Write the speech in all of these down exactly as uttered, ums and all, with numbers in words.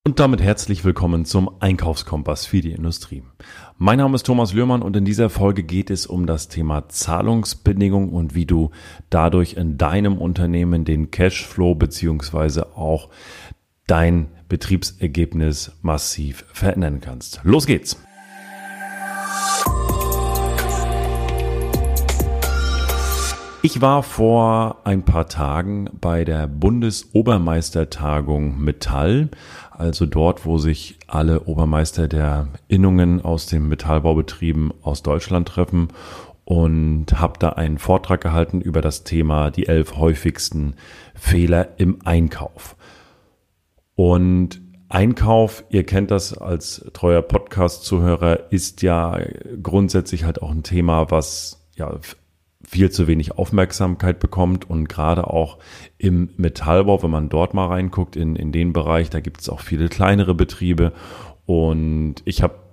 Und damit herzlich willkommen zum Einkaufskompass für die Industrie. Mein Name ist Thomas Lührmann und in dieser Folge geht es um das Thema Zahlungsbedingungen und wie du dadurch in deinem Unternehmen den Cashflow beziehungsweise auch dein Betriebsergebnis massiv verändern kannst. Los geht's! Ich war vor ein paar Tagen bei der Bundesobermeistertagung Metall, also dort, wo sich alle Obermeister der Innungen aus den Metallbaubetrieben aus Deutschland treffen, und habe da einen Vortrag gehalten über das Thema die elf häufigsten Fehler im Einkauf. Und Einkauf, ihr kennt das als treuer Podcast-Zuhörer, ist ja grundsätzlich halt auch ein Thema, was ja viel zu wenig Aufmerksamkeit bekommt, und gerade auch im Metallbau, wenn man dort mal reinguckt in, in den Bereich, da gibt es auch viele kleinere Betriebe, und ich habe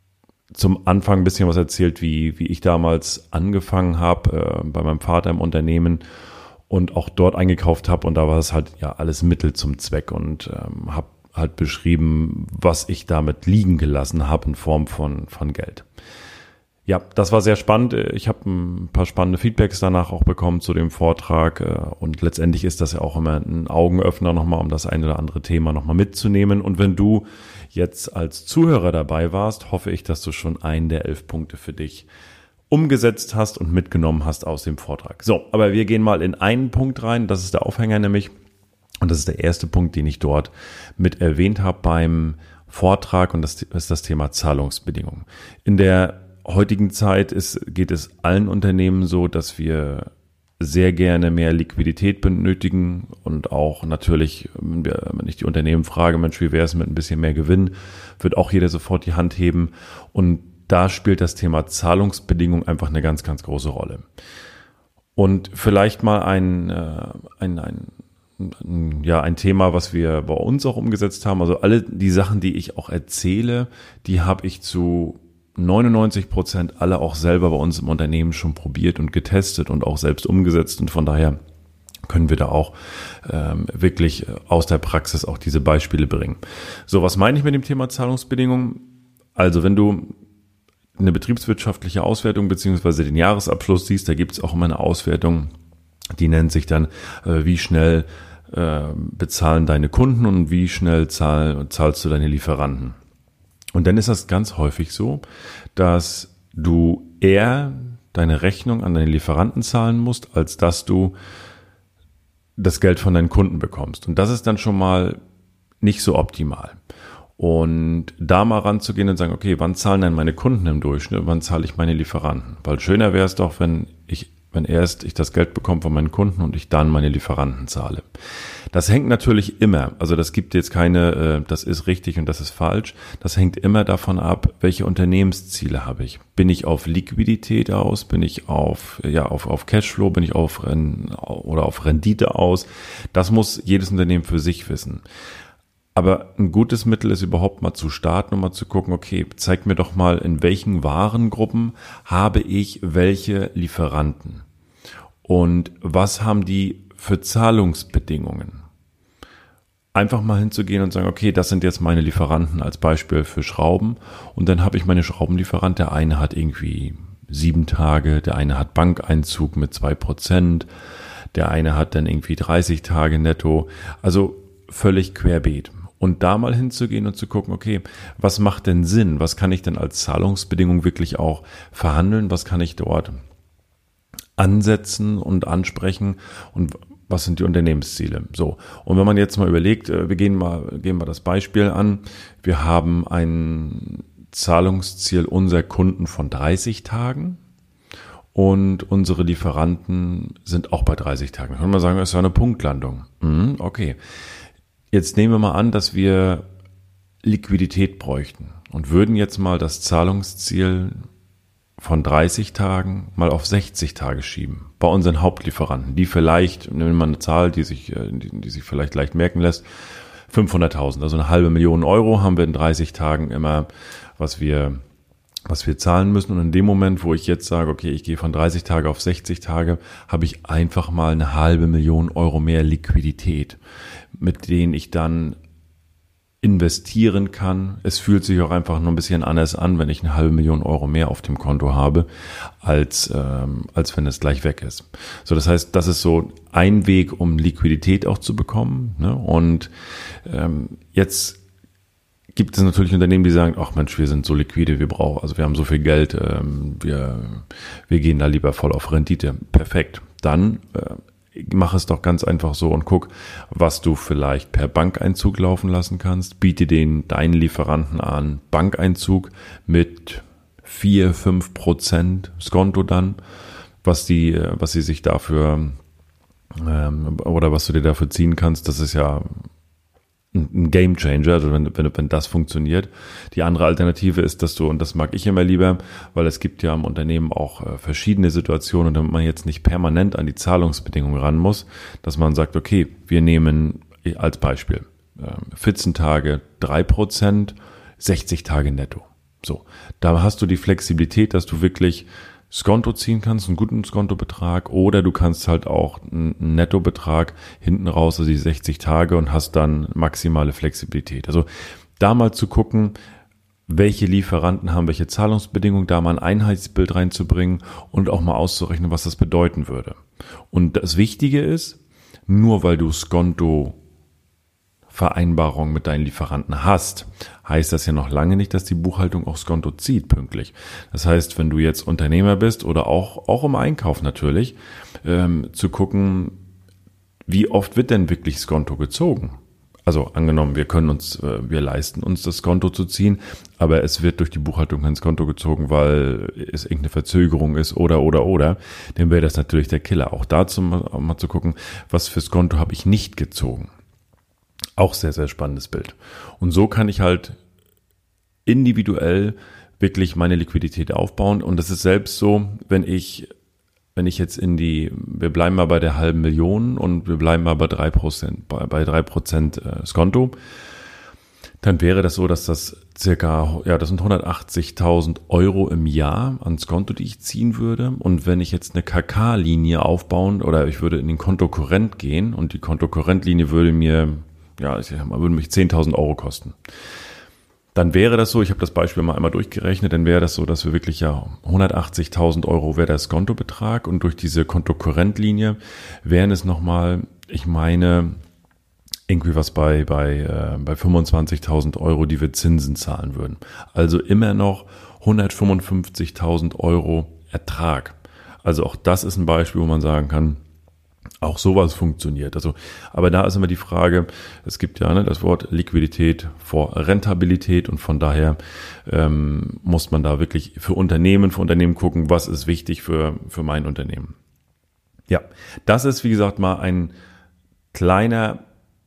zum Anfang ein bisschen was erzählt, wie, wie ich damals angefangen habe äh, bei meinem Vater im Unternehmen und auch dort eingekauft habe, und da war es halt ja alles Mittel zum Zweck, und ähm, habe halt beschrieben, was ich damit liegen gelassen habe in Form von, von Geld. Ja, das war sehr spannend. Ich habe ein paar spannende Feedbacks danach auch bekommen zu dem Vortrag, und letztendlich ist das ja auch immer ein Augenöffner nochmal, um das ein oder andere Thema nochmal mitzunehmen. Und wenn du jetzt als Zuhörer dabei warst, hoffe ich, dass du schon einen der elf Punkte für dich umgesetzt hast und mitgenommen hast aus dem Vortrag. So, aber wir gehen mal in einen Punkt rein, das ist der Aufhänger nämlich, und das ist der erste Punkt, den ich dort mit erwähnt habe beim Vortrag, und das ist das Thema Zahlungsbedingungen. In der heutigen Zeit ist, geht es allen Unternehmen so, dass wir sehr gerne mehr Liquidität benötigen, und auch natürlich, wenn, wir, wenn ich die Unternehmen frage, Mensch, wie wäre es mit ein bisschen mehr Gewinn, wird auch jeder sofort die Hand heben, und da spielt das Thema Zahlungsbedingungen einfach eine ganz, ganz große Rolle. Und vielleicht mal ein, ein, ein, ein, ja, ein Thema, was wir bei uns auch umgesetzt haben, also alle die Sachen, die ich auch erzähle, die habe ich zu neunundneunzig Prozent alle auch selber bei uns im Unternehmen schon probiert und getestet und auch selbst umgesetzt, und von daher können wir da auch ähm, wirklich aus der Praxis auch diese Beispiele bringen. So, was meine ich mit dem Thema Zahlungsbedingungen? Also wenn du eine betriebswirtschaftliche Auswertung beziehungsweise den Jahresabschluss siehst, da gibt es auch immer eine Auswertung, die nennt sich dann, äh, wie schnell äh, bezahlen deine Kunden und wie schnell zahl, zahlst du deine Lieferanten. Und dann ist das ganz häufig so, dass du eher deine Rechnung an deine Lieferanten zahlen musst, als dass du das Geld von deinen Kunden bekommst. Und das ist dann schon mal nicht so optimal. Und da mal ranzugehen und sagen, okay, wann zahlen denn meine Kunden im Durchschnitt, wann zahle ich meine Lieferanten? Weil schöner wäre es doch, wenn ich wenn erst ich das Geld bekomme von meinen Kunden und ich dann meine Lieferanten zahle. Das hängt natürlich immer, also das gibt jetzt keine, das ist richtig und das ist falsch, das hängt immer davon ab, welche Unternehmensziele habe ich. Bin ich auf Liquidität aus, bin ich auf, ja, auf, auf Cashflow, bin ich auf, oder auf Rendite aus? Das muss jedes Unternehmen für sich wissen. Aber ein gutes Mittel ist überhaupt mal zu starten und mal zu gucken, okay, zeig mir doch mal, in welchen Warengruppen habe ich welche Lieferanten und was haben die für Zahlungsbedingungen. Einfach mal hinzugehen und sagen, okay, das sind jetzt meine Lieferanten als Beispiel für Schrauben, und dann habe ich meine Schraubenlieferant, der eine hat irgendwie sieben Tage, der eine hat Bankeinzug mit zwei Prozent, der eine hat dann irgendwie dreißig Tage netto, also völlig querbeet. Und da mal hinzugehen und zu gucken, okay, was macht denn Sinn? Was kann ich denn als Zahlungsbedingung wirklich auch verhandeln? Was kann ich dort ansetzen und ansprechen? Und was sind die Unternehmensziele? So. Und wenn man jetzt mal überlegt, wir gehen mal, gehen mal das Beispiel an. Wir haben ein Zahlungsziel unserer Kunden von dreißig Tagen. Und unsere Lieferanten sind auch bei dreißig Tagen. Da kann man sagen, das ist ja eine Punktlandung. Mhm, okay. Jetzt nehmen wir mal an, dass wir Liquidität bräuchten und würden jetzt mal das Zahlungsziel von dreißig Tagen mal auf sechzig Tage schieben. Bei unseren Hauptlieferanten, die vielleicht, nehmen wir mal eine Zahl, die sich, die, die sich vielleicht leicht merken lässt, fünfhunderttausend, also eine halbe Million Euro haben wir in dreißig Tagen immer, was wir was wir zahlen müssen. Und in dem Moment, wo ich jetzt sage, okay, ich gehe von dreißig Tage auf sechzig Tage, habe ich einfach mal eine halbe Million Euro mehr Liquidität, mit denen ich dann investieren kann. Es fühlt sich auch einfach nur ein bisschen anders an, wenn ich eine halbe Million Euro mehr auf dem Konto habe, als, ähm, als wenn es gleich weg ist. So, das heißt, das ist so ein Weg, um Liquidität auch zu bekommen. Ne? Und ähm, jetzt gibt es natürlich Unternehmen, die sagen, ach Mensch, wir sind so liquide, wir brauchen, also wir haben so viel Geld, ähm, wir, wir gehen da lieber voll auf Rendite. Perfekt. Dann äh, mach es doch ganz einfach so und guck, was du vielleicht per Bankeinzug laufen lassen kannst. Biete den deinen Lieferanten an Bankeinzug mit vier, fünf Prozent Skonto dann, was die, was sie sich dafür ähm, oder was du dir dafür ziehen kannst. Das ist ja ein Game Changer, also wenn, wenn, wenn das funktioniert. Die andere Alternative ist, dass du, und das mag ich immer lieber, weil es gibt ja im Unternehmen auch äh, verschiedene Situationen, damit man jetzt nicht permanent an die Zahlungsbedingungen ran muss, dass man sagt, okay, wir nehmen als Beispiel äh, vierzehn Tage drei Prozent, sechzig Tage netto. So, da hast du die Flexibilität, dass du wirklich Skonto ziehen kannst, einen guten Skontobetrag, oder du kannst halt auch einen Nettobetrag hinten raus, also die sechzig Tage, und hast dann maximale Flexibilität. Also da mal zu gucken, welche Lieferanten haben welche Zahlungsbedingungen, da mal ein Einheitsbild reinzubringen und auch mal auszurechnen, was das bedeuten würde. Und das Wichtige ist, nur weil du Skonto Vereinbarung mit deinen Lieferanten hast, heißt das ja noch lange nicht, dass die Buchhaltung auch Skonto zieht pünktlich. Das heißt, wenn du jetzt Unternehmer bist oder auch, auch im Einkauf natürlich, ähm, zu gucken, wie oft wird denn wirklich Skonto gezogen? Also angenommen, wir können uns, äh, wir leisten uns das Skonto zu ziehen, aber es wird durch die Buchhaltung kein Skonto gezogen, weil es irgendeine Verzögerung ist oder, oder, oder, dann wäre das natürlich der Killer. Auch dazu mal, mal zu gucken, was für Skonto habe ich nicht gezogen. Auch sehr, sehr spannendes Bild. Und so kann ich halt individuell wirklich meine Liquidität aufbauen. Und das ist selbst so, wenn ich, wenn ich jetzt in die, wir bleiben mal bei der halben Million und wir bleiben mal bei drei Prozent, bei, bei drei Prozent Skonto, dann wäre das so, dass das circa, ja, das sind hundertachtzigtausend Euro im Jahr an Skonto, die ich ziehen würde. Und wenn ich jetzt eine K K-Linie aufbauen oder ich würde in den Kontokorrent gehen und die Kontokorrentlinie würde mir ja, ich sag mal, würde mich zehntausend Euro kosten. Dann wäre das so, ich habe das Beispiel mal einmal durchgerechnet, dann wäre das so, dass wir wirklich ja hundertachtzigtausend Euro wäre der Skontobetrag und durch diese Kontokorrentlinie wären es nochmal, ich meine, irgendwie was bei, bei, äh, bei fünfundzwanzigtausend Euro, die wir Zinsen zahlen würden. Also immer noch hundertfünfundfünfzigtausend Euro Ertrag. Also auch das ist ein Beispiel, wo man sagen kann, auch sowas funktioniert. Also, aber da ist immer die Frage, es gibt ja ne, das Wort Liquidität vor Rentabilität und von daher ähm, muss man da wirklich für Unternehmen, für Unternehmen gucken, was ist wichtig für, für mein Unternehmen. Ja, das ist wie gesagt mal ein kleiner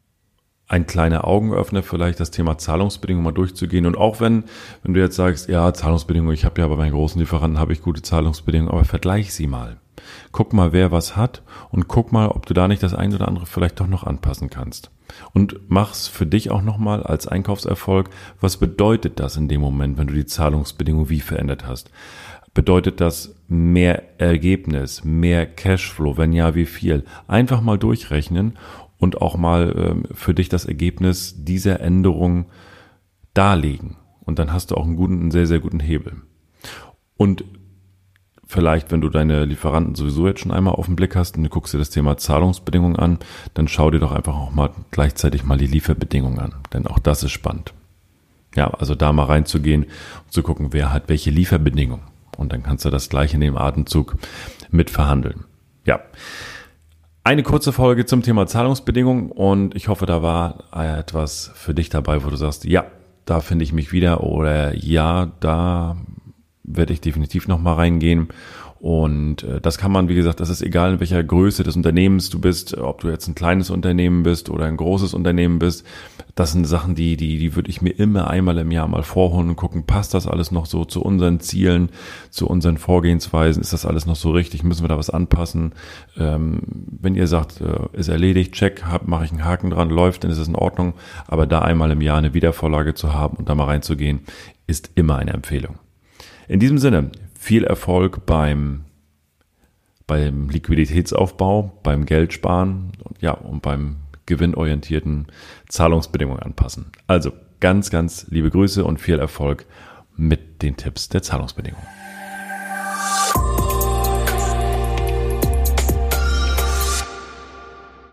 ein kleiner Augenöffner, vielleicht das Thema Zahlungsbedingungen mal durchzugehen. Und auch wenn, wenn du jetzt sagst, ja, Zahlungsbedingungen, ich habe ja bei meinen großen Lieferanten habe ich gute Zahlungsbedingungen, aber vergleich sie mal. Guck mal, wer was hat und guck mal, ob du da nicht das eine oder andere vielleicht doch noch anpassen kannst. Und mach's für dich auch nochmal als Einkaufserfolg. Was bedeutet das in dem Moment, wenn du die Zahlungsbedingungen wie verändert hast? Bedeutet das mehr Ergebnis, mehr Cashflow? Wenn ja, wie viel? Einfach mal durchrechnen und auch mal ähm, für dich das Ergebnis dieser Änderung darlegen. Und dann hast du auch einen guten, einen sehr, sehr guten Hebel. Und vielleicht, wenn du deine Lieferanten sowieso jetzt schon einmal auf den Blick hast und du guckst dir das Thema Zahlungsbedingungen an, dann schau dir doch einfach auch mal gleichzeitig mal die Lieferbedingungen an. Denn auch das ist spannend. Ja, also da mal reinzugehen und zu gucken, wer hat welche Lieferbedingungen. Und dann kannst du das gleich in dem Atemzug mit verhandeln. Ja. Eine kurze Folge zum Thema Zahlungsbedingungen und ich hoffe, da war etwas für dich dabei, wo du sagst, ja, da finde ich mich wieder oder ja, da werde ich definitiv nochmal reingehen. Und äh, das kann man, wie gesagt, das ist egal, in welcher Größe des Unternehmens du bist, ob du jetzt ein kleines Unternehmen bist oder ein großes Unternehmen bist. Das sind Sachen, die, die, die würde ich mir immer einmal im Jahr mal vorholen und gucken, passt das alles noch so zu unseren Zielen, zu unseren Vorgehensweisen? Ist das alles noch so richtig? Müssen wir da was anpassen? Ähm, wenn ihr sagt, äh, ist erledigt, check, hab, mache ich einen Haken dran, läuft, dann ist es in Ordnung. Aber da einmal im Jahr eine Wiedervorlage zu haben und da mal reinzugehen, ist immer eine Empfehlung. In diesem Sinne, viel Erfolg beim, beim Liquiditätsaufbau, beim Geldsparen und ja, und beim gewinnorientierten Zahlungsbedingungen anpassen. Also ganz, ganz liebe Grüße und viel Erfolg mit den Tipps der Zahlungsbedingungen.